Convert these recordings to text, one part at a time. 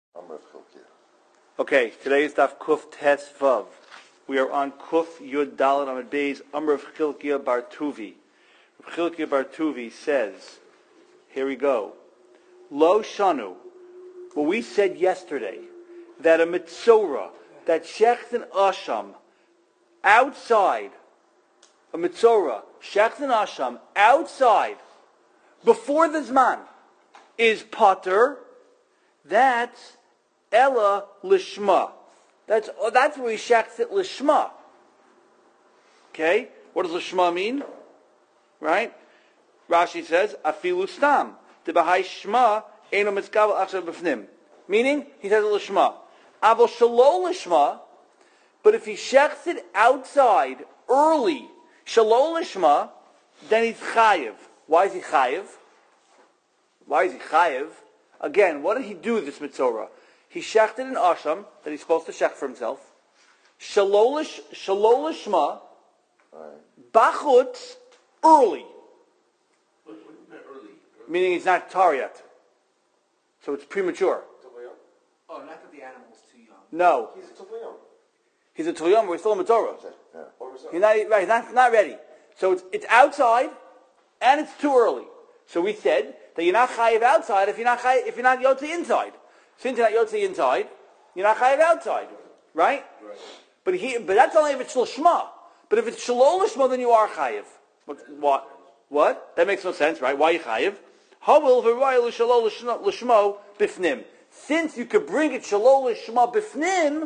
Okay, today is Daf Kuf Tes Vav. We are on Kuf Yud Dalet Amud Beis Amr of Chilkiah Bar Tuvi. Chilkiah Bar Tuvi says, here we go. Lo Shanu, what we said yesterday, that a Mitzorah, that Shechten Asham, outside, a Mitzorah, Shechten Asham, outside, before the Zman, is Potter, that's Ella Lishma. That's where he shechts it Lishma. Okay? What does Lishma mean? Right? Rashi says, Afilu Stam. The Bahai Shma Eino Mitzkavel Achshav B'fnim. Meaning, he says Lishma. Avol Shalol Lishma, but if he shechts it outside, early, Shalol Lishma, then he's Chayiv. Why is he Chayiv? Why is he Chayiv? Again, what did he do, this Mitzorah? He shechted an asham that he's supposed to shech for himself. Shalol Lishma, bachutz, early. What do you mean early? Meaning he's not tar yet. So it's premature. Oh, not that the animal's too young. No. He's a Tufayom. He's a Tulyam, but he's still a Mitzorah. Yeah. He's not ready. So it's outside, and it's too early. So we said that you're not chayiv outside if you're not yotzi inside. Since you're not yotzi inside, you're not chayiv outside, right? But that's only if it's lishma. But if it's shalol lishma, then you are chayiv. What? That makes no sense, right? Why are you chayiv? Havil v'rayil shalol lishmo bifnim. Since you could bring it shalol lishma bifnim,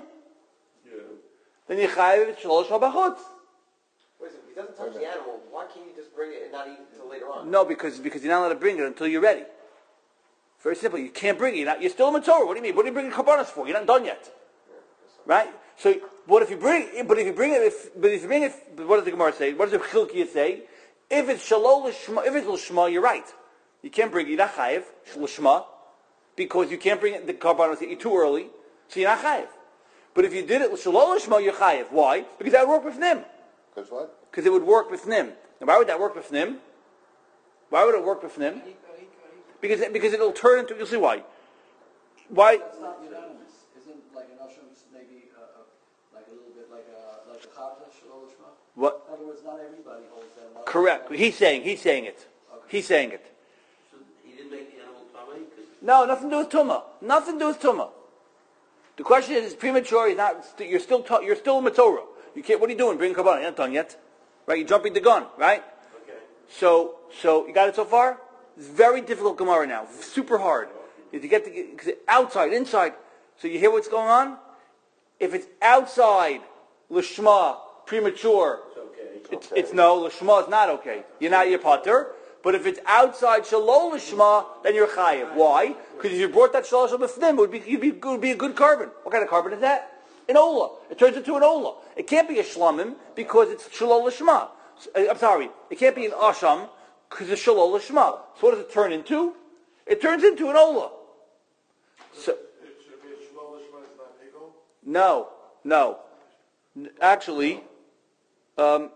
then you chayiv it shalol lishma b'chutz. Wait a second, if he doesn't touch the animal, why can't you just bring it and not eat it until later on? No, because you're not allowed to bring it until you're ready. Very simple. You can't bring it. You're still a Mitzorah. What do you mean? What are you bringing karbanos for? You're not done yet, right? So, what if you bring? But if you bring it, what does the Gemara say? What does the Chilkiah say? If it's shalol l'shma, if it's l'shma, you're right. You can't bring it. You're not chayiv l'shma because you can't bring it the karbanos. You're too early, so you're not chayiv. But if you did it shalol l'shma, you're chayiv. Why? Because that would work with nim. Because what? Because it would work with nim. And why would that work with nim? Why would it work with nim? Because it'll turn into, you'll see why. Why? That's not unanimous. Isn't like an Asham maybe like a little bit like a Chavta Shalol Lishma? What? In other words, not everybody holds that. Correct. He's saying it. Okay. He's saying it. So he didn't make the animal tamei? No, nothing to do with Tumah. Nothing to do with Tumah. The question is, it's premature. You're still a Mitzorah. You can't. What are you doing? Bring Kabbalah. You're not done yet, right? You're jumping the gun, right? Okay. So you got it so far. It's very difficult Gemara now. Super hard. You have to get because outside, inside. So you hear what's going on? If it's outside, Lishma, premature, it's no, Lishma is not okay. You're potter. But if it's outside Shalol Lishma, then you're chayiv. Why? Because if you brought that Shalol Lishma B'fnim, it would be a good carbon. What kind of carbon is that? An Ola. It turns into an Ola. It can't be a Shlamim because it's Shalol Lishma. I'm sorry. It can't be an Asham because it's Shalol Lishma. So what does it turn into? It turns into an Ola. So, it should be a Shalol Lishma, it's not Pigel? No. Actually, no.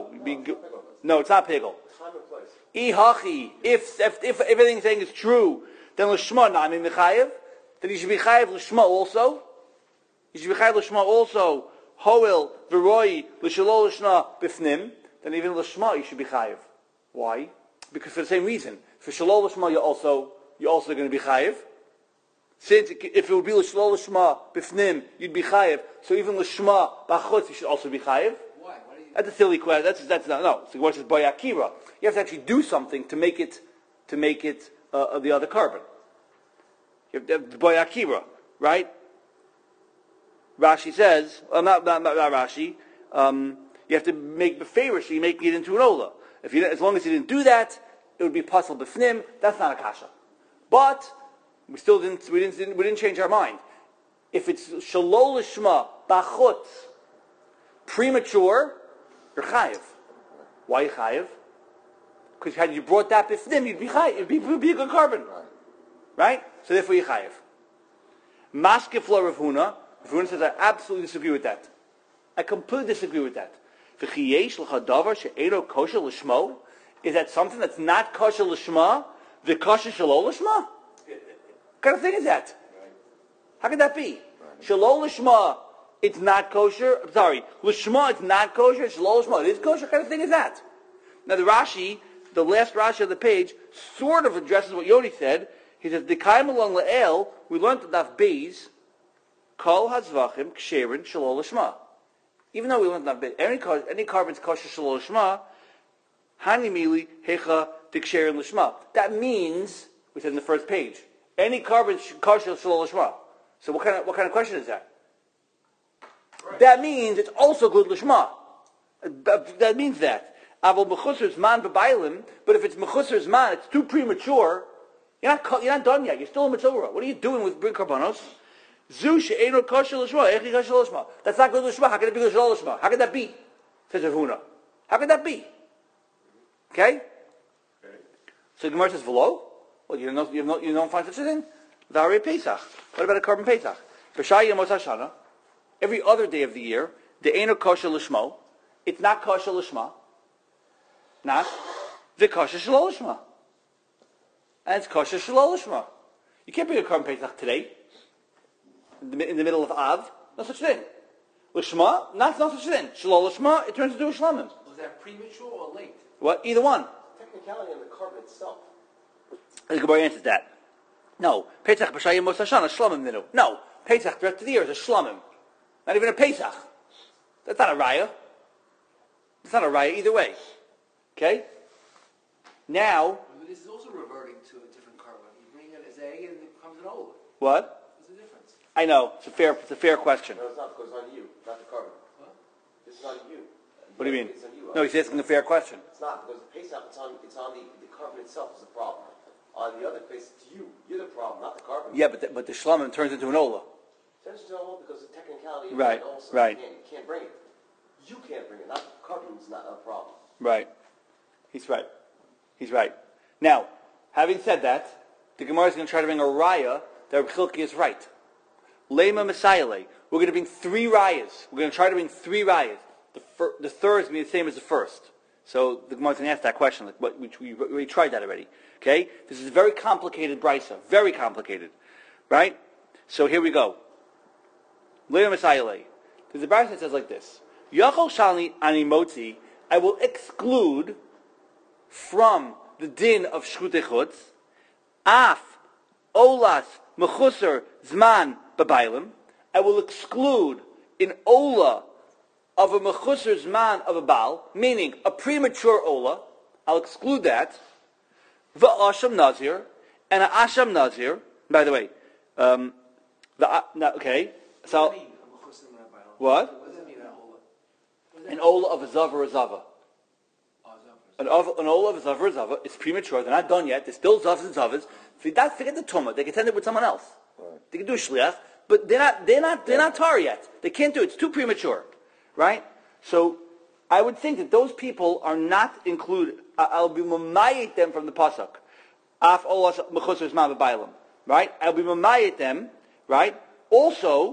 No, it's not Pigel. Time and place. Ihachi, if everything he's saying is true, then Lishma Nami Mechayev, then you should be Chayev Lishma also. You should be Chayev Lishma also, Hoel, Veroi, Lishalol Lishma Bifnim, then even Lishma you should be Chayev. Why? Because for the same reason. For Shalol Lishma you're also going to be Chayev. Since if it would be Lishalol Lishma Bifnim, you'd be Chayev, so even Lishma Bachutz you should also be Chayev. Why? That's a silly question. That's not, no. So what is Boy Akira? You have to actually do something to make it the other carbon. You have Boy Akira, right? Rashi says, not Rashi. You have to make beferish, so you make it into an ola. As long as you didn't do that, it would be pasal b'fnim. That's not a kasha. But we didn't change our mind. If it's shalol lishma bachut, premature, you're chayiv. Why you chayiv? Because had you brought that b'fnim, you'd be chayiv. It'd be a good carbon, right? So therefore you chayiv. Maskef lo Rav Huna. Rav Huna says I absolutely disagree with that. I completely disagree with that. V'chiyesh l'chadavar she'ero kosher l'shmo. Is that something that's not kosher l'shma? The kosher shalol l'shma? What kind of thing is that? How could that be? Shalol Lishma, it's not kosher. I'm sorry, Lishma, it's not kosher. Shalol Lishma, it is kosher. What kind of thing is that? Now the Rashi, the last Rashi of the page, sort of addresses what Yoni said. He says, D'kaim along le'el, we learned that Daf Beis, Kol hazvachim ksherin shalol lishma. Even though we learned that any carbon's kosher shalol lishma, hani mili hecha diksherin lishma. That means, we said in the first page, any carbon's kosher shalol lishma. So what kind of question is that? Right. That means it's also good lishma. That means that. Aval mechusar zman b'bailim, but if it's mechusar zman, it's too premature. You're not done yet. You're still in Mitzvah. What are you doing with bring karbanos? Zu she'enu kosher l'shma. Echi kosher l'shma. That's not good l'shma. How can it be kosher l'shma? How can that be? Says Rav Huna. How can that be? Okay. So the Gemara says v'lo. Well, you don't find such a thing. V'arei Pesach. What about a carbon Pesach? B'shai Yemos Hashana. Every other day of the year, the enu kosher l'shmo. It's not kosher l'shma. Not the kosher shelo l'shma. And it's kosher shalol lishma. You can't bring a carbon pesach today, in the middle of Av. No such thing. Lishma, not such thing. Shalol lishma, it turns into a shlamim. Was that premature or late? What? Either one. Technicality on the carbon itself. The Gemara answers that. No. Pesach b'shayim mos hashana, shlamim ninu. No. Pesach the rest of the year is a shlamim. Not even a Pesach. That's not a raya. It's not a raya either way. Okay? Now, this is also reverting to a different carbon. You bring in a zay and it becomes an ola. what? What's the difference? I know. It's a fair question. No, it's not, because it's on you, not the carbon. What? This is on you. What do you mean? It's on you. No, he's asking a fair question. It's not, because the Pesach, it's on the carbon itself is the problem. On the other place, it's you. You're the problem, not the carbon. Yeah, but the shlamim turns into an ola. Turns into all because the technicality of Right, it also. right. You can't bring it. You can't bring it. Not the carbon's not a problem. Right. He's right. He's right. Now, having said that, the Gemara is going to try to bring a raya that Reb Chilki is right. Lema Messiah. We're going to bring 3 rayas. We're going to try to bring 3 rayas. The third is going to be the same as the first. So the Gemara is going to ask that question, which we tried that already. Okay? This is a very complicated brisa. Very complicated. Right? So here we go. Lema Messiah. There's a brisa that says like this. Yachol Shani Animotzi, I will exclude from the din of Shchutei Chutz, Af, Olas, Mechusar, Zman, B'Bailim. I will exclude an Ola of a Mechusar Zman of a Baal, meaning a premature Ola. I'll exclude that. V'Asham Nazir, and an Asham Nazir. By the way, okay, so, what? What does that mean, an ola? An Ola of a Zav or a Zava. An Ola of a Zav or a Zava, it's premature, they're not done yet, they're still Zavs and Zavas. Forget the Tumah, they can send it with someone else. Right. They can do a Shliach, but they're not tar yet. They can't do it, it's too premature. Right? So, I would think that those people are not included. I'll be mamayit them from the Pasuk. Af Ola Mechusar Zman B'Bailim. Right? I'll be mamayit them, right? Also,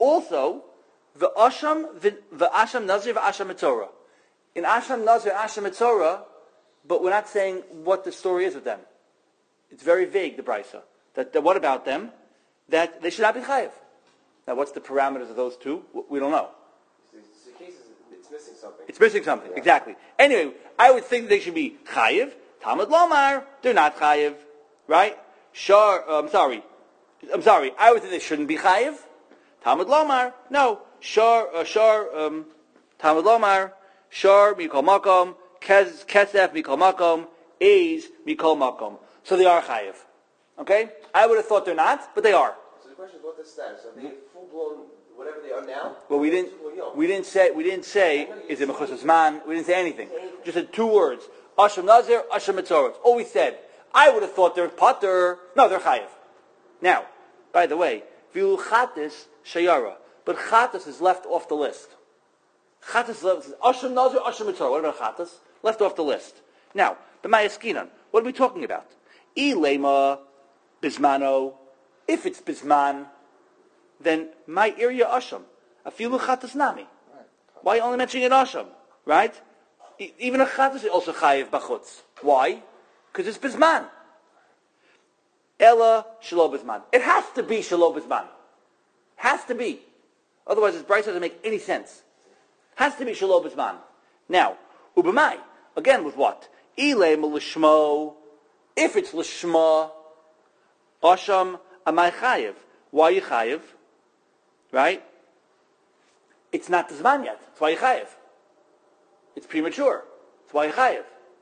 the Asham Nazir, the Asham Mitzorah. In Asham Nazir, Asham Mitzorah, but we're not saying what the story is with them. It's very vague, the Brisa. That what about them? That they should not be chayiv. Now, what's the parameters of those two? We don't know. The case is, it's missing something. It's missing something, yeah. Exactly. Anyway, I would think they should be chayiv. Talmud Lomar, they're not chayiv, right? I'm sorry. I would think they shouldn't be chayiv. Talmud Lomar, no. Talmud Lomar, Shar Mikol Makom, Kesef Mikol Makom, Eis Mikol Makom. So they are chayiv. Okay? I would have thought they're not, but they are. So the question is, what's the status? Are they full blown whatever they are now? Well, we didn't say is it mechusas man? We didn't say anything. Just said 2 words: Asham Nazir, Asham Mitzorah. It's all we said. I would have thought they're pater. No, they're chayiv. Now, by the way, vilu chatis shayara, but chatis is left off the list. Chatas is left. Asham Nazir, Asham Mitzorah. What about chatas? Left off the list. Now, the Mayaskinan. What are we talking about? Ilema bismano. If it's bisman, then my area asham. Afilu chatas nami. Why are you only mentioning an asham? Right? Even a chatas is also chayiv bachutz. Why? Because it's bisman. Ella shelo bisman. It has to be shelo bisman. Has to be. Otherwise, this Bryce doesn't make any sense. Has to be Shalom Bisman. Now, Ubamai, again with what? Ile L'shmo, if it's L'shma, Asham Amai Chayev. Why are you Chayev? Right? It's not the Zman yet. That's why you Chayev. It's premature. That's why you Chayev.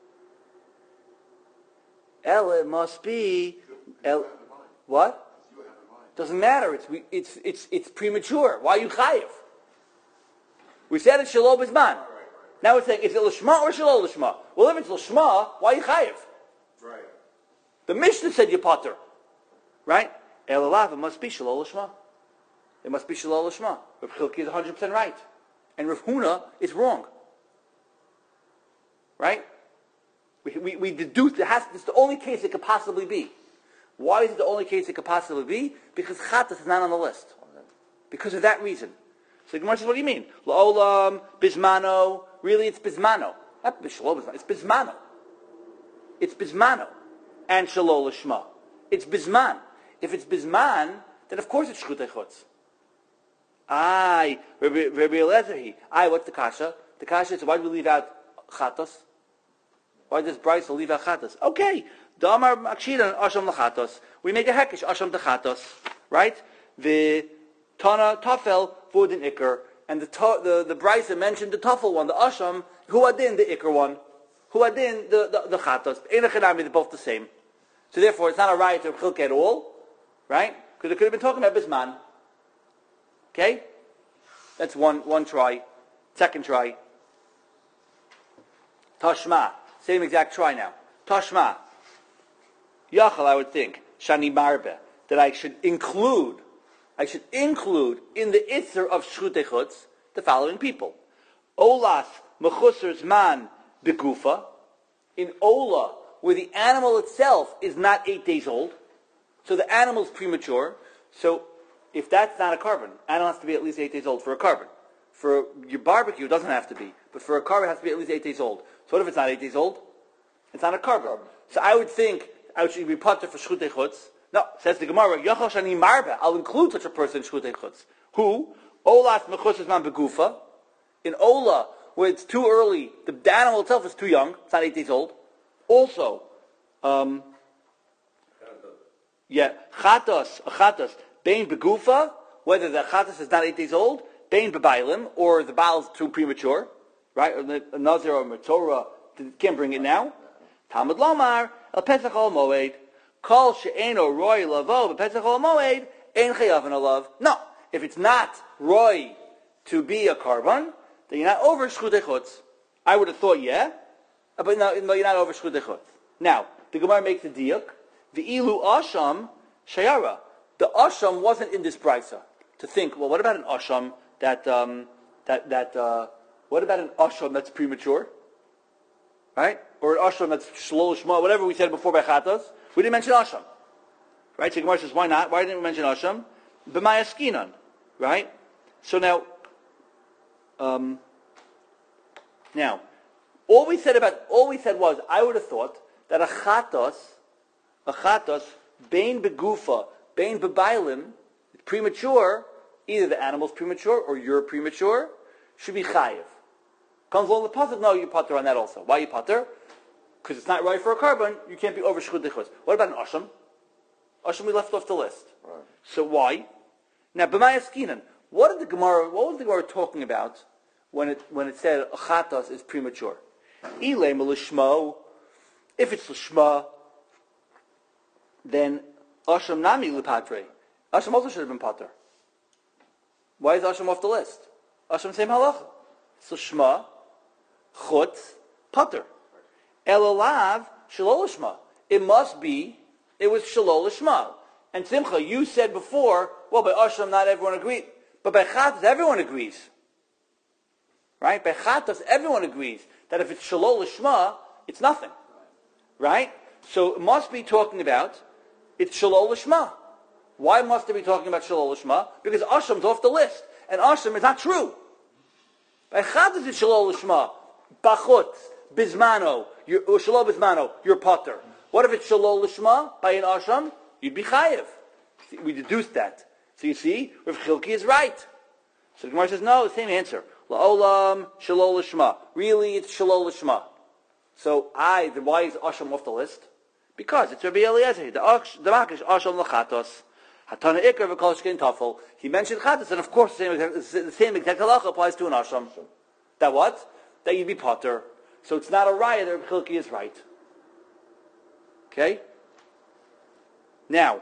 Ella must be... What? Doesn't matter. It's premature. Why are you Chayev? We said it's Shalom Bisman. Now we're saying, is it L'shma or Shalom L'shma? Well, if it's L'shma, why are you Chayev? Right. The Mishnah said you potter. Right? Elalav, it must be Shalom L'shma. It must be Shalom L'shma. Rav Chilki is 100% right. And Rav Huna is wrong. Right? We deduce, it's the only case it could possibly be. Why is it the only case it could possibly be? Because Chatas is not on the list. Because of that reason. So the Gemara says, what do you mean? La'olam, Bismano. Really, it's Bismano. Not Bishlom Bismano. It's Bismano. It's Bismano. And Shalom L'shma. It's Bisman. If it's Bisman, then of course it's Shchutei Chutz. Aye, Rabbi Eliezer. Aye, what's the kasha? The kasha is, why do we leave out Chatos? Why does Bryce leave out Chatos? Okay. Damar Makshidan Asham L'Chatos. We make a hekesh Asham T'Chatos. Right? The Tana Tafel Vudin Iker. And the Bryce mentioned the Tafel one, the Asham, who adin the Iker one. Who adin the Chatos. Ein Echanami, they're both the same. So therefore, it's not a right to Chilke at all. Right? Because it could have been talking about Bisman. Okay? That's one try. Second try. Tashma. Same exact try now. Tashma. Yachal, I would think, Shani Marbe, that I should include in the Itzer of Shchutei Chutz the following people. Olas Mechusar's man begufa. In Ola, where the animal itself is not 8 days old, so the animal is premature, so if that's not a carbon, animal has to be at least 8 days old for a carbon. For your barbecue, it doesn't have to be, but for a carbon, it has to be at least 8 days old. So what if it's not 8 days old? It's not a carbon. So I would think I should be potter for Shchutei Chutz. No, says the Gemara, Yachal Shani Marbe, I'll include such a person in Shchutei Chutz. Who? Olas Mechusas Man Begufa. In Ola, where it's too early, the animal itself is too young, it's not 8 days old. Also, Chatos, Bein Begufa, whether the Chatos is not 8 days old, Bein Bebailim, or the Baal is too premature, right? Or the Nazir or Matorah can't bring it now. Talmud Lomar, El Pesach Ol Moed, Kol She'eno Roy Lavo, but Pesach Ol Moed, Ein Chayav Alav. No, if it's not Roy to be a carbon, then you're not over Shchutei Chutz. I would have thought, yeah, but no, you're not over Shchutei Chutz. Now, the Gemara makes a diuk, the Ilu Asham Shayara. The Asham wasn't in this brisa. To think, well, what about an Asham what about an Asham that's premature? Right? Or an Asham that's Shalom Shma, whatever we said before by Chatos. We didn't mention Asham. Right? So Gemara says, why not? Why didn't we mention Asham? B'maya Skinan. Right? So now, all we said was, I would have thought that a Chatos, Bein Begufa, Bein Bebailim, premature, either the animal's premature or you're premature, should be Chayiv. Comes along the pasuk, no, you potter on that also. Why you potter? Because it's not right for a carbon, you can't be over Shchutei Chutz. What about an Asham? Asham we left off the list. Right. So why? Now, B'maya Skinan, what was the Gemara talking about when it said Chatos is premature? Ilay L'shmo, if it's L'shma, then Asham Nami L'patre. Asham also should have been potter. Why is Asham off the list? Asham same halacha. So Shma, Chutz, potter. Elalav, Shalol Shma. It was Shalol Shma. And Simcha, you said before, well, by Asham not everyone agreed. But by Chatos, everyone agrees. Right? By Chatos, everyone agrees that if it's Shalol Shma, it's nothing. Right? So it must be talking about, it's Shalol Shma. Why must it be talking about Shalol Shma? Because Asham's off the list. And Asham is not true. By Chatos, it's Shalol Shma. Bachut, Bismano, Shalol Bismano, you're potter. What if it's Shalol Shma by an Asham? You'd be Chayev. We deduced that. So you see, Rav Chilki is right. So the Gemara says, no, the same answer. La'olam shalol l'shma. Really, it's shalol l'shma. So why is Asham off the list? Because it's Rabbi Eliezer. The Makish Asham l'chatos. Hatana ikar v'kol shkein tafel. He mentioned chatos, and of course the same exact halacha applies to an Asham. That what? That you'd be potter. So it's not a raya that Rabbi Chilki is right. Okay? Now,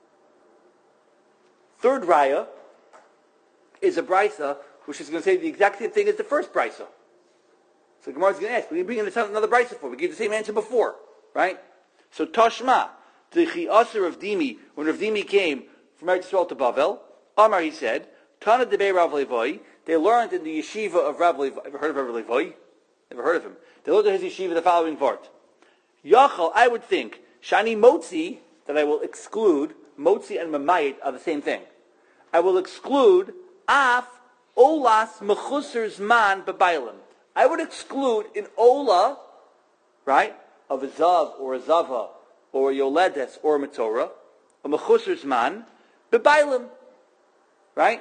third raya is a brisa which is going to say the exact same thing as the first brisa. So the Gemara is going to ask, what are you bringing another brisa for? We gave the same answer before, right? So Tashma, the Chi'asir of Dimi, when Rav Dimi came from Eretz Yisrael to Bavel, Amar, he said, Tana debei Rav Levoi, they learned in the yeshiva of Rav Levoi. Ever heard of Rav Levoi? Never heard of him. They learned in his yeshiva the following part. Yachal, I would think, Shani Motzi, that I will exclude, Motzi and Mamayit are the same thing. I will exclude Af Olas Mechusar Zman B'Bailim. I would exclude in Ola, right, of a Zav or a Zava or a Yoledes or a Metorah, a Mechusar Zman B'Bailim. Right?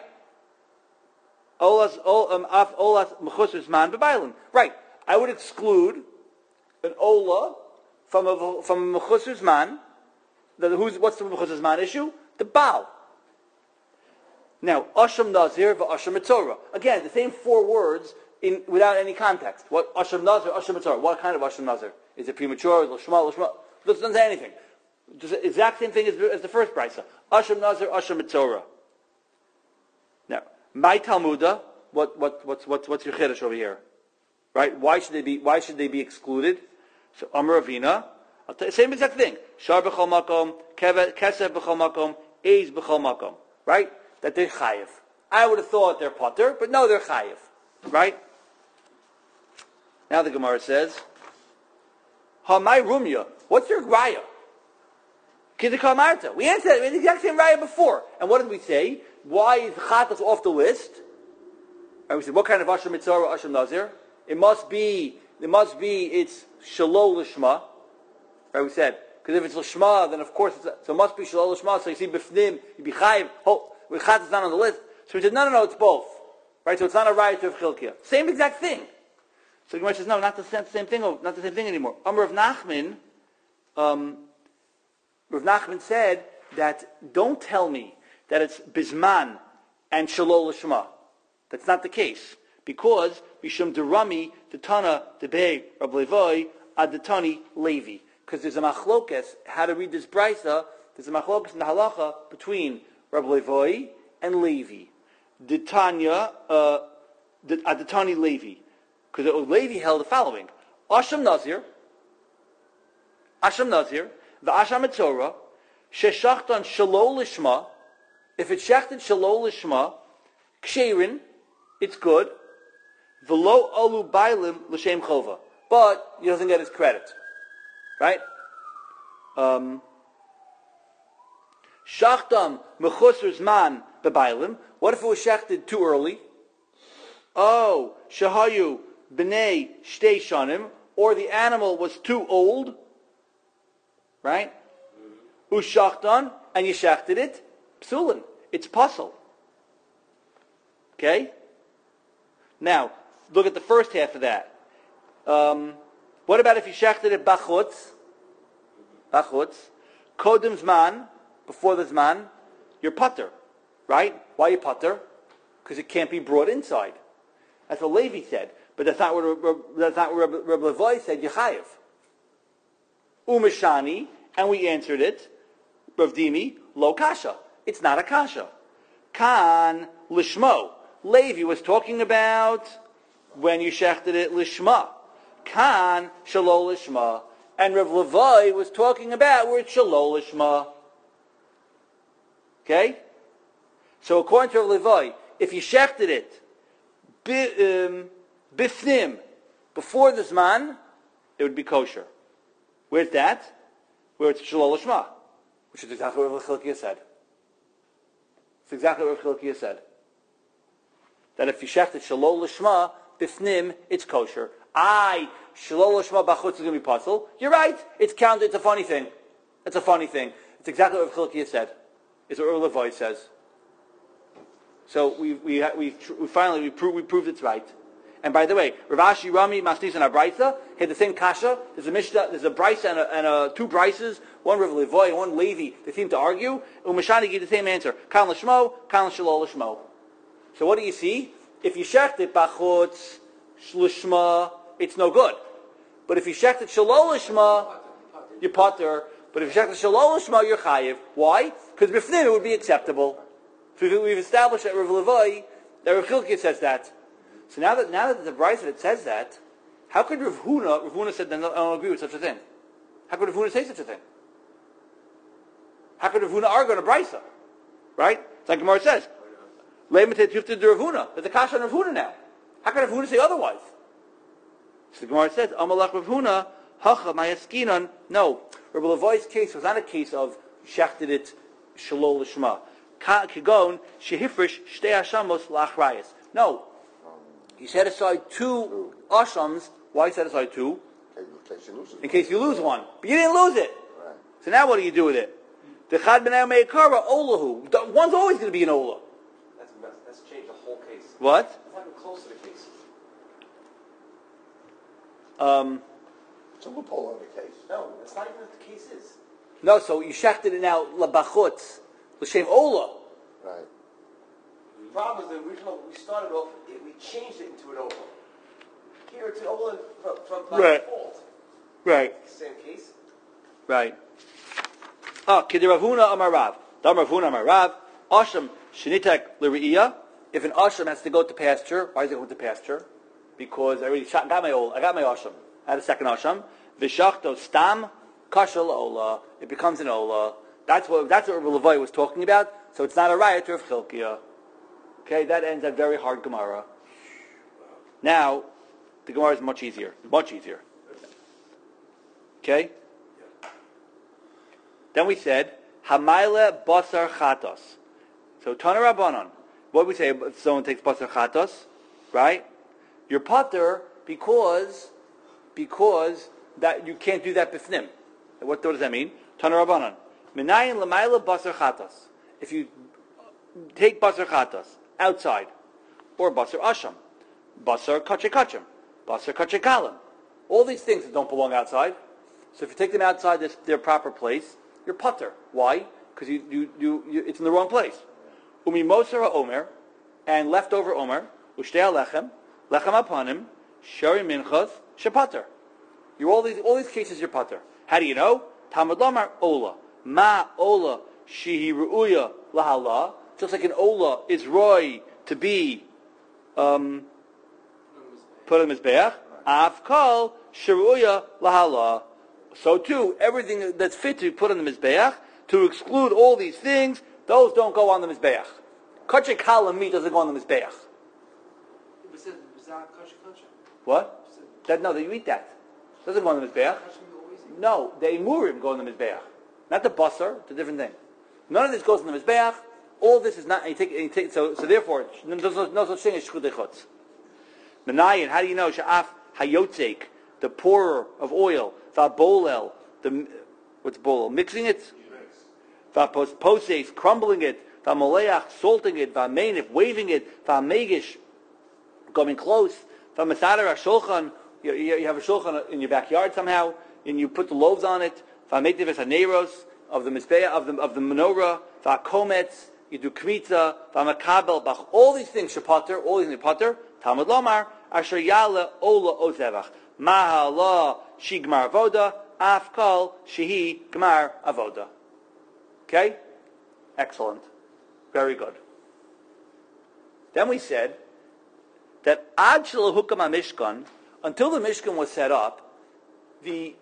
Af Olas Mechusar Zman B'Bailim. Right. I would exclude an Ola from a Mechusar Zman. What's the Mechusar Zman issue? The Baal. Now, Asham Nazir v'Asham Metorah. Again, the same four words without any context. What Asham Nazir, Asham Metorah. What kind of Asham Nazir? Is it premature? L'shma, L'shma? Doesn't say anything. Just the exact same thing as the first brisa. Asham Nazir, Asham Metorah. Now, my Talmuda. What's your chiddush over here? Right? Why should they be excluded? So Amar Avina. I'll tell you, same exact thing. Shar b'chol makom, kesef b'chol makom, eiz b'chol makom. Right? That they're chayiv. I would have thought they're potter, but no, they're chayiv. Right? Now the Gemara says, my rumya. What's your raya? Kiddush Marta. We answered it. We had the exact same raya before. And what did we say? Why is chatas off the list? And we said, what kind of Asham Mitzvah, Asham Nazir? It must be, it's Shalol Lishma. Right, we said, because if it's Lishma, then of course, so it must be Shalol Lishma, so you see Bifnim, you'd be Chayiv, with Chatas not on the list. So we said, no, it's both. Right, so it's not a riot of Chilkiah. Same exact thing. So the Gemara says, no, not the same thing anymore. Rav Nachman said that, don't tell me that it's Bizman and Shalol Lishma. That's not the case. Because Mishum Derami, the Tana, the Bey, Rabbi Levoi, Ad the Tani, Levi. Because there's a machlokes, how to read this brisa, there's a machlokes in the halacha between Rabbi Levoi and Levi. The Tanya, Ad the Tani, Levi. Because Levi held the following. Asham Nazir, the Asham Metzorah, Sheshachtan Shalol Lishma, if it's shechted Shalol Lishma, Ksherin, it's good. V'lo olu bailim l'shem chova. But he doesn't get his credit. Right? Shachtam mechusar zman bebailim. What if it was shechted too early? Oh, shahayu b'nei shtei shanim. Or the animal was too old. Right? Ushachtan, and you shechted it. Psulin. It's puzzle. Okay? Now, look at the first half of that. What about if you shechted it bachutz? Kodem zman, before the zman, you're putter. Right? Why you putter? Because it can't be brought inside. That's what Levi said. But that's not what Rabbi Levoi said, Yechayev. Umeshani, and we answered it, Rav Dimi, lo kasha. It's not a kasha. Kan lishmo. Levi was talking about when you shechted it lishma. Kan shalol lishma. And Rav Levoi was talking about where it's shalol lishma. Okay? So according to Rav Levoi, if you shechted it bifnim, before the zman, it would be kosher. Where's that? Where it's shalol lishma. Which is exactly what Rav Chilkiah said. It's exactly what Rav Chilkiah said. That if you shechted shalol lishma bifnim, it's kosher. Shalol lishma bachutz is going to be puzzle. You're right. It's counted. It's a funny thing. It's exactly what Rav Chilkiah said. It's what Rav Levoi says. So we finally proved it's right. And by the way, Rav Ashi Rami Masnis and Abraisa had the same kasha. There's a Mishnah, there's a Braisa and two Brises, one Rav Levoy and one Levi. They seem to argue. Umashani gave the same answer: Kan l'shmo, kan l'shalol l'shmo. So what do you see? If you shecht it bachutz l'shma, it's no good. But if you shecht it shalol l'shma, you're potter. But if you shecht it shalol l'shma, you're chayiv. Why? Because b'fnim it would be acceptable. So we've established that Rav Levoy, that Rav Chilkiah says that. So now that there's a Braisa that says that, how could Rav Huna said that I don't agree with such a thing? How could Rav Huna say such a thing? How could Rav Huna argue on a Braisa? Right? It's like Gemara says, Leimatet Yufted Rav Huna. There's a kasha on Rav Huna now. How could Rav Huna say otherwise? So the Gemara says, Amalach Rav Huna, Hacha Mayaskinon. No. Rav Levoy's case was not a case of shechted it shalol l'shma. Kagon shehifrish shtei hashamos lachrayas. No. He set aside two ashams. Why set aside two? In case you lose one. But you didn't lose it. Right. So now what do you do with it? The chad b'nei me'ikara olahu. One's always going to be an olah. That's changed the whole case. What? It's not even close to the case. It's a loophole on the case. No, that's not even what the case is. No, so you shechted it now labachutz l'shem olah. Right. The problem is the original. We started off. We changed it into an oval. Here it's an oval from by default. Right. Same case. Right. Kidiravuna Amarav. Damravuna Amarav. Asham shenitek l're'iyah. If an asham has to go to pasture, why is it going to pasture? Because I already got my asham. I had a second asham. V'shachto stam kashal ola. It becomes an ola. That's what Rav Levoy was talking about. So it's not a riot of Chilkiah. Okay, that ends a very hard Gemara. Now, the Gemara is much easier. Much easier. Okay? Then we said, Hamaila basar chatos. So, Tana Rabbanon. What we say if someone takes basar chatos, right? You're potter because that you can't do that b'fnim. What does that mean? Tana Rabbanon. Minayin lamaila basar chatos. If you take basar chatos outside, or basar asham, basar kachekachim, basar kachekalim, all these things that don't belong outside. So if you take them outside their proper place, you're putter. Why? Because you it's in the wrong place. Umi mosar ha'omer, and leftover omer, ushtei lechem apanim, shari minchas, shepater. You're all these cases you're putter. How do you know? Talmud Lamar ola, ma ola shihi ru'uya lahala. Just like an ola is roy to be put on the mizbeach, afkal shiruya lahala. So too, everything that's fit to be put on the mizbeach, to exclude all these things, those don't go on the mizbeach. Kachek halam meat doesn't go on the mizbeach. What? No, you eat that. Doesn't go on the mizbeach. No, the emurim go on the mizbeach, not the basar. It's a different thing. None of this goes on the mizbeach. All this is not. So therefore, there's no such thing as shchut echutz. Menayin, how do you know sha'af hayotzek, the pourer of oil, va'bolel, what's bolel? Mixing it. Va'poses, crumbling it. Va'moleach, salting it. Va'meinif, waving it. Va'megish, coming close. Va'mesader ha'shulchan, you have a shulchan in your backyard somehow, and you put the loaves on it. Va'meitiv haneros of the mizbeah of the menorah. Va'kometz. You do kmitza, v'amakabel, bach, all these things shapater, all these things pater. Talmud Lomar, asher yale ola ozevach, mahala shi gmar avoda, afkal shehi gmar avoda. Okay? Excellent. Very good. Then we said that ad shelo hukam HaMishkan, until the Mishkan was set up, the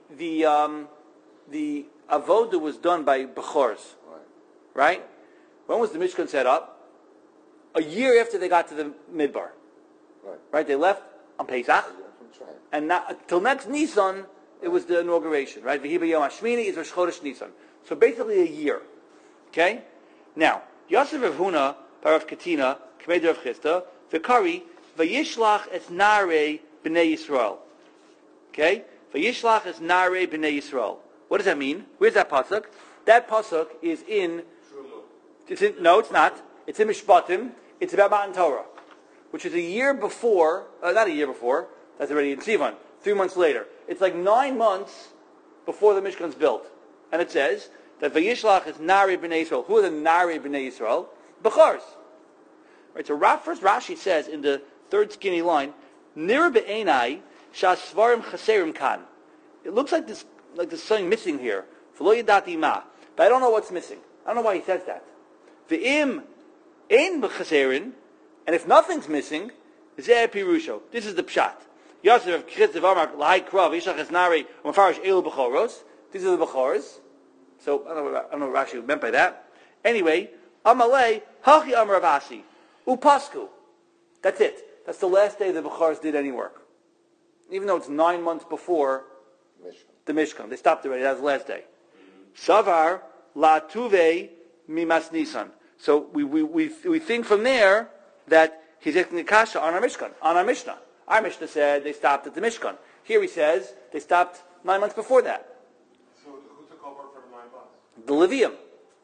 avoda was done by bechors, right? When was the Mishkan set up? A year after they got to the Midbar. Right? They left on Pesach. And till next Nisan, it was the inauguration. Right? V'hi b'yom hashmini is Rosh Chodesh Nisan. So basically a year. Okay? Now, Yosef Rav Huna, Parav Katina, K'mei Rav Chisda, V'kari, V'yishlach es Narei b'nei Yisrael. Okay? V'yishlach es Narei b'nei Yisrael. What does that mean? Where's that pasuk? That pasuk is in... No, it's not. It's in Mishpatim. it's about Matan Torah, which is a year before, not a year before, that's already in Sivan, 3 months later. It's like 9 months before the Mishkan's built. And it says that Vayishlach is Nari B'nai Yisrael. Who are the Nari B'nai Yisrael? Bechars. Right, so first Rashi says in the third skinny line, Nira Be'enai Shasvarim Chaserim Kan. It looks like there's something missing here. V'lo Yadati Ma. But I don't know what's missing. I don't know why he says that. V'im Ein B'chaserin, and if nothing's missing, Zeh Pirusho. This is the Pshat. Yosef Chitz of Amar L'hai Krav Yishlach Es Nari Umafarish Elu B'choros. These are the Bechors. So I don't know what Rashi meant by that. Anyway, Amalei Hachi Amar Avasi Upasku. That's it. That's the last day the Bechors did any work. Even though it's 9 months before the Mishkan. They stopped already. That was the last day. Savar La Tuve Mimas Nisan. So we think from there that he's asking the kasha on our Mishkan, on our Mishnah. Our Mishnah said they stopped at the Mishkan. Here he says they stopped 9 months before that. So who took over for the 9 months? The Levium.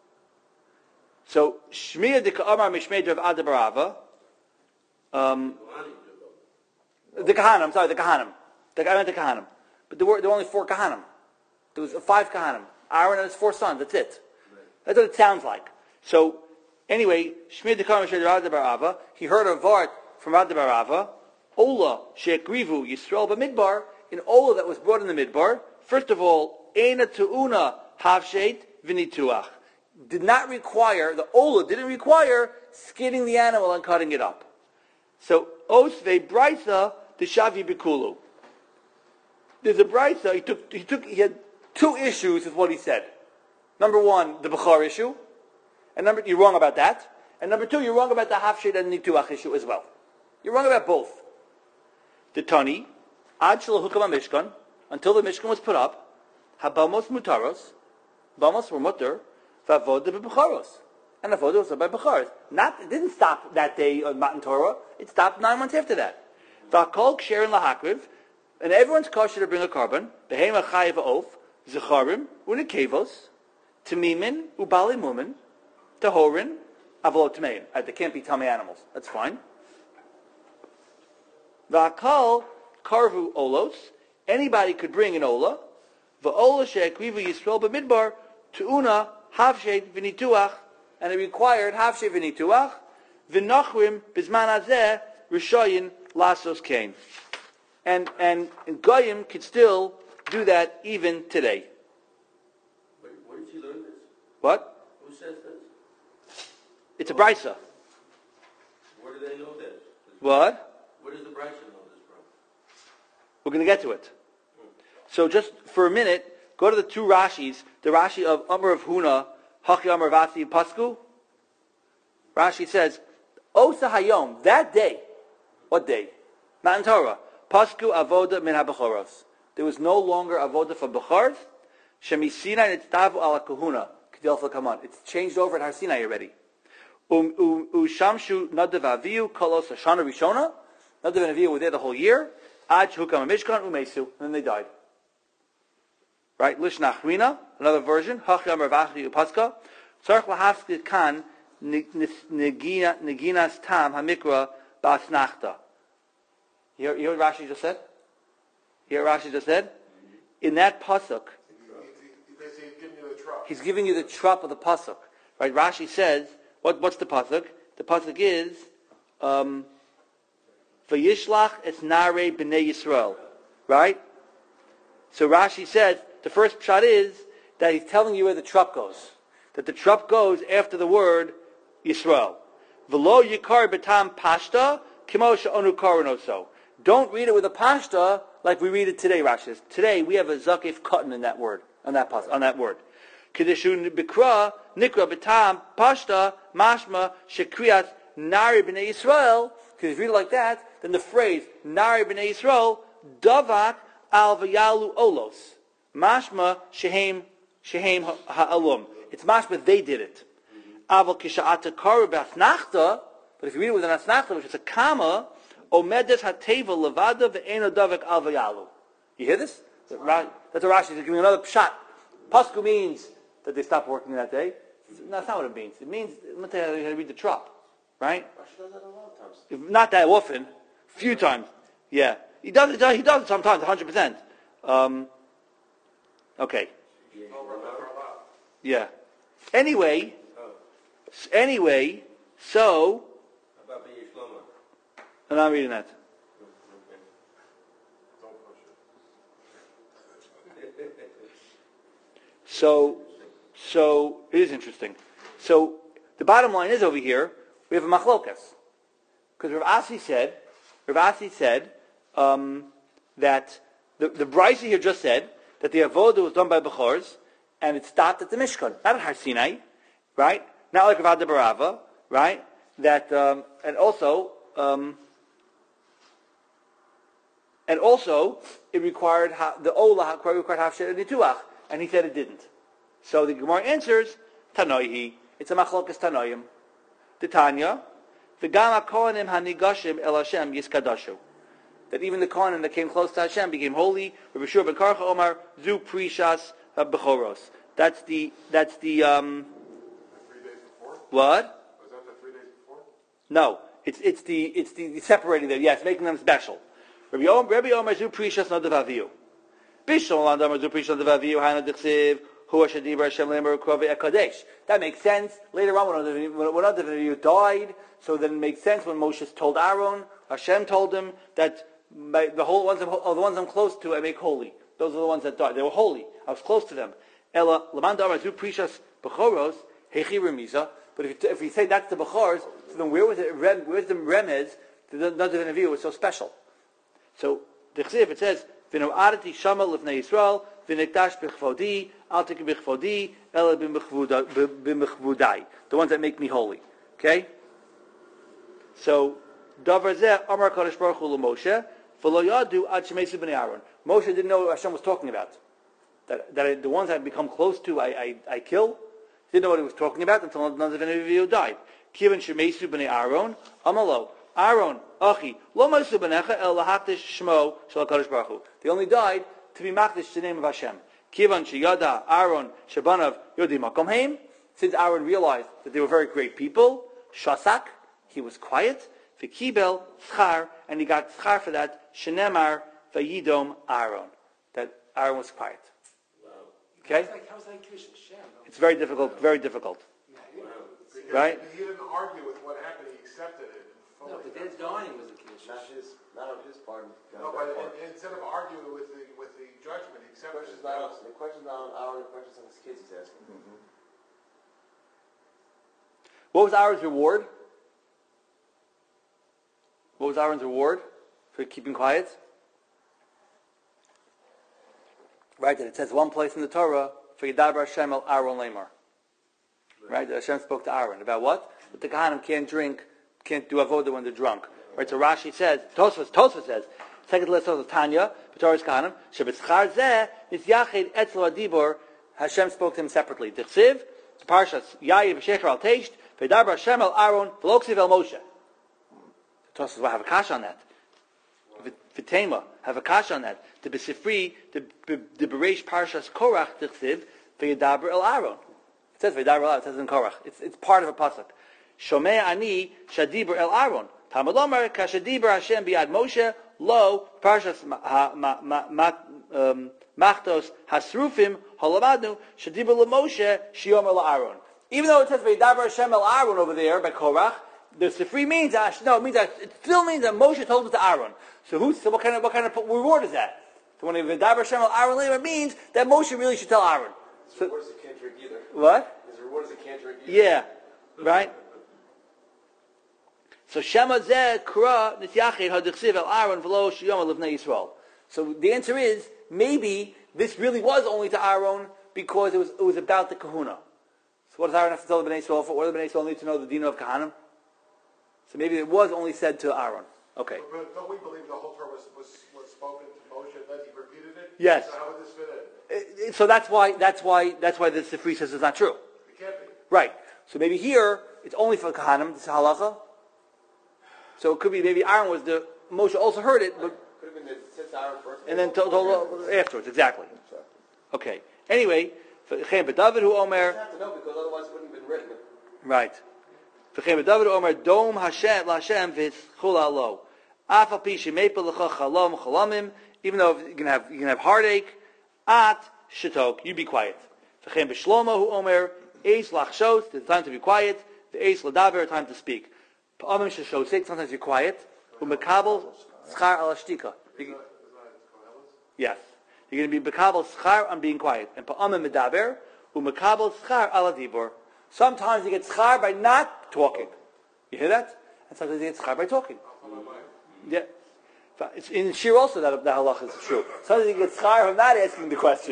So Shmiya de Ka'amar Mishmei of Adabarava. The Kahanim. I meant the Kahanim. But there were only 4 Kahanim. There was 5 Kahanim. Aaron and his 4 sons. That's it. That's what it sounds like. So anyway, Shmiya de Ka'amar Mishmei of Adabarava. He heard a vart from Adabarava. Ola she'ekrivu Yisrael b'midbar. In Ola that was brought in the Midbar. First of all, Eina Tu'una Havshet V'nituach. Did not require, the Ola didn't require skinning the animal and cutting it up. So, Osve Braisa Deshavi Bikulu. There's a Braisa, he had 2 issues with what he said. Number 1, the Bechar issue. And you're wrong about that. And number 2, you're wrong about the Havshet and Nituach issue as well. You're wrong about both. The Tani, Ad Shelo Hukam HaMishkan, until the Mishkan was put up, Habamos Mutaros, Bamos were mutter, Vavoda B'Becharos. And Avoda was by Becharos. It didn't stop that day on Matan Torah, it stopped 9 months after that. V'akol Ksherin Lahakriv, and everyone's kosher to bring a carbon, Behema Chayiv Ha'of, Zecharim, Unikevos, Tamimin, Ubali Mumin, Tahorin, Avolot Tamein. They can't be tummy animals. That's fine. V'akal Karvu Olos, anybody could bring an Ola, V'ola she'ekrivu Yisrael b'midbar, Tu'una Havshet V'nituach, and it required Havshet V'nituach, V'nachrim B'zman Hazeh Rishoyin Lasos Kain. And Goyim could still do that even today. Wait, where did you learn this? What? Who says this? It's a brisa. Where do they know this? What? Where does the Bryce know this from? We're going to get to it. So just for a minute, go to the 2 Rashis. The Rashi of Amar of Huna, Hachi Amar Vasi Pasku. Rashi says, Osa Hayom, that day. What day? Matan Torah. Pasku Avoda Min HaBechoros. There was no longer Avoda for Bechars. Shemi Sinai Nitztavu Ala Kahuna. It's changed over at Har Sinai already. Shamshu Nadav Aviu Kolos Hashana Rishona. Nadav and Avihu were there the whole year. Ad Shehukam Mishkan Umesu. And then they died. Right? Lishnachrina, another version. Hachi Amar Vachi Upaska. Tzarech Lahavski Kan Neginas Tam Hamikra Basnachta. You hear what Rashi just said? You hear what Rashi just said? In that pasuk, he's giving you the trop of the pasuk. Right? Rashi says, what's the pasuk? The pasuk is Vayishlach es Nare B'nei Yisrael. Right? So Rashi says, the first pshat is that he's telling you where the trop goes. That the trop goes after the word Yisrael. V'lo yikar b'tam pashta kimo she'onu karonoso. Don't read it with a pashta like we read it today, Rashi says. Today we have a zakif cotton in that word, on that word. Kedeshun bikra nikra b'tam pashta mashma shekriyat nari b'nei Yisrael. Because if you read it like that, then the phrase nari b'nei Yisrael davak al v'yalu olos. Mashma shehem ha'alum. It's mashma they did it. Aval kisha'ata karu b'asnachta, but if you read it with an asnachta, which is a comma, omedes hateva levada ve'eno davak al v'yalu. You hear this? That's what Rashi is giving another pshat. Pasku means that they stopped working that day. That's not what it means. It means, let me tell you how to read the trop. right? Rashi does that a lot of times. Not that often, few times. Yeah, he does it. He does it sometimes, 100%. Okay. Yeah. Anyway, so. About being Shlomo. And I'm reading that. Don't push it. So it is interesting. So the bottom line is over here we have a machlokas, because Rav Asi said that the Brisa here just said that the avodah was done by Bechors and it stopped at the Mishkan, not at Har Sinai, right? Not like Rav Ada Barava, right? That and also it required the Olah required Hafshet and Nituach, and he said it didn't. So the Gemara answers Tanoihi. It's a machlokas Tanoim. The Tanya, the Gama Kohanim Hanigashim El Hashem Yiskadashu. That even the Kohanim that came close to Hashem became holy. Rabbi Shua ben Karcha Omar Zu Prishas Bechoros. That's the 3 days before? what? Was that the 3 days before? No, it's the separating them. Yes, making them special. Rabbi Omar Zu Prishas Nadav Bishol Landam Zu Prishas Nadav Hana Dechsiv. That makes sense. Later on, when Nadav died, so then it makes sense when Moshe told Aaron, Hashem told him that the ones I'm close to, I make holy. Those are the ones that died. They were holy. I was close to them. Ella Lamandar Prishas Bechoros Hechi Remiza. But if you say that's the Bechors, so then where's the remez? The Nadav was so special. So the Chsiv, it says V'no Adati Shama Lifnei Yisrael V'nikdash B'chvodi Al Tik B'chvodi Ela B'mechvudai. The ones that make me holy. Okay. So Davar Zeh Amar Kadosh Baruch Hu LaMoshe V'lo Yadu Ad Shemesu B'nei Aaron. Moshe didn't know what Hashem was talking about. That the ones I've become close to, I kill. Didn't know what he was talking about until none of you died. Kivan Shemesu B'nei Aaron Amalo Aaron Achi Lo Masu B'necha El Lahaktish Shmo Shal Kadosh Baruch Hu. They only died to be makdish the name of Hashem. Kivan Sheyada Aaron Shabanav Yodi Makom Heim. Since Aaron realized that they were very great people, Shasak, he was quiet. V'kibel Schar, and he got Schar for that. Shenemar Vayidom Aaron. That Aaron was quiet. Okay? How's that Kiddush Hashem? It's very difficult, very difficult. Because Right? He didn't argue with what happened. He accepted it. No, but their dying was a Kiddush. Not on his part. No, but instead of arguing with the judgment, he accepted it. The question's not on Aaron, the question's on his kids he's asking. What was Aaron's reward? What was Aaron's reward for keeping quiet? Right, that it says one place in the Torah, for Yidaber Hashem el Aaron Lamar. Right, that Hashem spoke to Aaron. About what? That the Kohanim can't drink, can't do avodah when they're drunk. Right, so Rashi says, Tosfos says, second list of Tanya, B'Torah's Kohanim, Shebetzchar Zeh, Nisyachid Etzlo Adibor, Hashem spoke to him separately. Dichsiv, Parshas, Yair B'Shecher Al Teisht, V'Yidaber Hashem el Aaron, V'Loksiv El Moshe. Tosfos will have a kash on that. V'Tema, have a kash on that. The B'Sifri, the Bereish Parshas Korach, Dichsiv, V'Yidaber El Aaron. It says V'Yidaber El Aaron, it says in Korach. It's part of a pasuk. Shomei Ani Shadiber El Aaron. Talmud Lomar Kashadiber Hashem Biad Moshe Lo Parshas Machtos Hasrufim Holamadnu Shadiber LaMoshe Shiom El Aaron. Even though it says V'Yidaber Hashem El Aaron over there by Korach, the Sifri means it still means that Moshe told it to Aaron. So what kind of reward is that? So when V'Yidaber Hashem El Aaron later means that Moshe really should tell Aaron. His reward is he can't drink either. What? His reward is he can't drink either. Yeah, right. So Shema Zeh Kra Nityachid Hadichsiv El Aaron V'Lo Shiyom Levnei Yisrael. So the answer is maybe this really was only to Aaron because it was about the Kahuna. So what does Aaron have to tell the Bnei Yisrael for? What do the Bnei Yisrael need to know the Dina of Kahanim? So maybe it was only said to Aaron. Okay. But don't we believe the whole Torah was spoken to Moshe and then he repeated it? Yes. So how would this fit in? So that's why the Sifri says it's not true. It can't be. Right. So maybe here it's only for Kahanim. This is halacha. So it could be maybe Aaron was Moshe also heard it, but Could have been that since Aaron first. and then told afterwards. Exactly. Okay. Anyway, but David who Omer. You have to know because otherwise it wouldn't have been written. Right. V'chein David Omer Dom Hashem LaHashem v'Chul Alo. Afal pi shemeipel lecha chalom chalamim. Even though you can have heartache, at shetok, you be quiet. V'chein b'shlomo hu Omer Eis lachshos. There's time to be quiet. The Eis ladaber, time to speak. Pa'amim sheshosek. Sometimes you're quiet. Umekabel schar al ashtika. Yes. You're going to be Mekabel Schar on being quiet. And Pa'amim Medaber, Umekabel Schar ala Dibor. Sometimes you get Schar by not talking. You hear that? And sometimes you get Schar by talking. Yeah. It's in Shir also that halach is true. Sometimes you get Schar from not asking the question.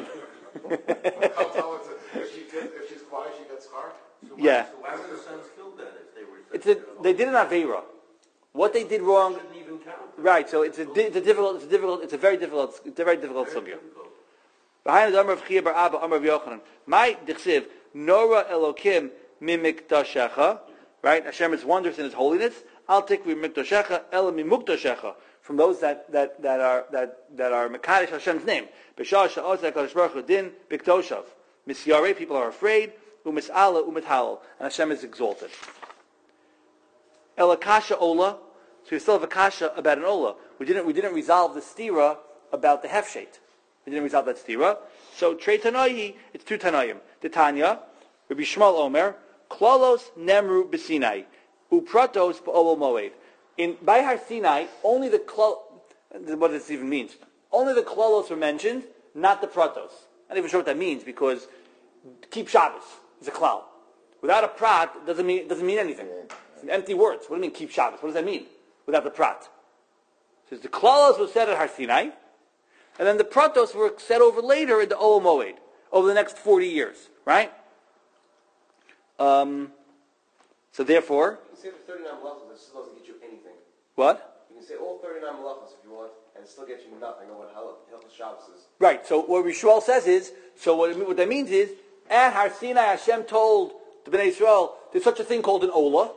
If she's quiet, she gets scar. Yeah. So why were the sons killed then if they were... They did an Aveira. What they did wrong... Shouldn't even count. Right, so it's a very difficult subject. Behind the Amar of Chia bar Abba, Amar of Yochanan. My dichsiv, Nora Elokim mimikdashecha. Right, Hashem is wondrous in His holiness. I'll take mimikdashecha el mimukdashecha, from those that are mekadesh Hashem's name. B'shah she'oseh Hakadosh Baruch Hu din biktoshav. Misyare, people are afraid. Umis'ala umithalal, and Hashem is exalted. Elakasha ola. So we still have a kasha about an ola. We didn't resolve the stira about the hefshet. We didn't resolve that stira. So trei tanayi, it's two tanayim. The Tanya, Rabbi Shmuel Omer, klalos nemru b'Sinai, upratos b'Ol Moed. By Har Sinai, only the what this even means. Only the klalos were mentioned, not the pratos. I'm not even sure what that means because keep Shabbos is a klal. Without a prat, it doesn't mean anything. It's an empty words. What do you mean keep Shabbos? What does that mean? Without the prat. So the klalos was said at Har Sinai, and then the pratos were said over later in the Ol Moed, over the next 40 years, right? So therefore... You can say the 39 malachos, it still doesn't get you anything. What? You can say all 39 malachos if you want, and it still gets you nothing on what Hilchos Shabbos is. Right, so what Rishwal says is, so what that means is, at Har Sinai Hashem told the Bnei Yisrael, there's such a thing called an Ola,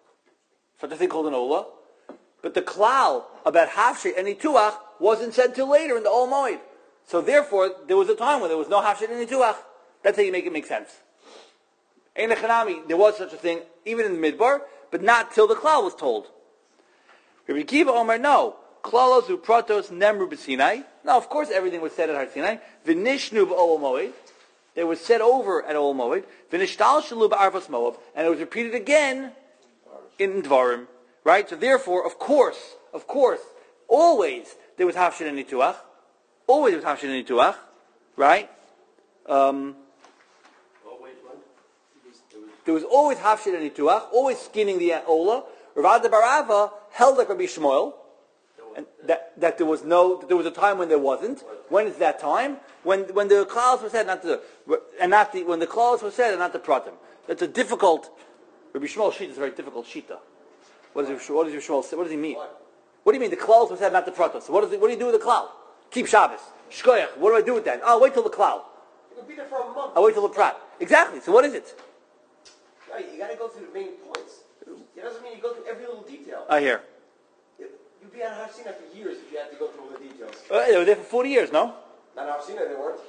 but the klal about Hafshet and Nituach wasn't said till later in the Ol Moed. So therefore, there was a time when there was no Hafshet and Nituach. That's how you make it make sense. Ein Echanami, there was such a thing, even in the Midbar, but not till the klal was told. Rabbi Kiva Omer, no. Klalos upratos nemru b'Sinai. No, of course everything was said at Har Sinai. V'nishnu b'Ol Moed. It was said over at Ol Moed. V'nishtal shalu b'Arvas Moav. And it was repeated again in Dvarim. Right? So therefore, of course, always there was Hafshet and Nituach. Always there was Hafshet and Nituach. Right? Always what? There was always Hafshet and Nituach, always skinning the Ola. Rav Ada bar Ava held like Rabbi Shmuel, and that there was a time when there wasn't. When is that time? When the klaus were said, when the klaus were said, and not the pratim. That's a difficult. Rabbi Shmuel's shita is a very difficult shita. What does Shmuel say? What does he mean? What do you mean the klaus was said, not the pratim? So what do you do with the klal? Keep Shabbos. Shkoyach. What do I do with that? I'll wait till the klal. You can be there for a month. I'll wait till the prat. Exactly. So what is it? Right, you got to go through the main points. It doesn't mean you go through every little detail. I hear. You'd be on Har Sinai for years if you had to go through all the details. They were there for 40 years, no? Not Har Sinai, they weren't.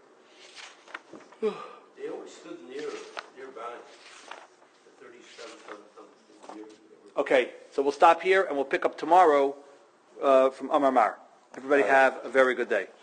They always stood nearby. The 37 years. Okay, so we'll stop here and we'll pick up tomorrow from Amar Mar. Everybody have a very good day.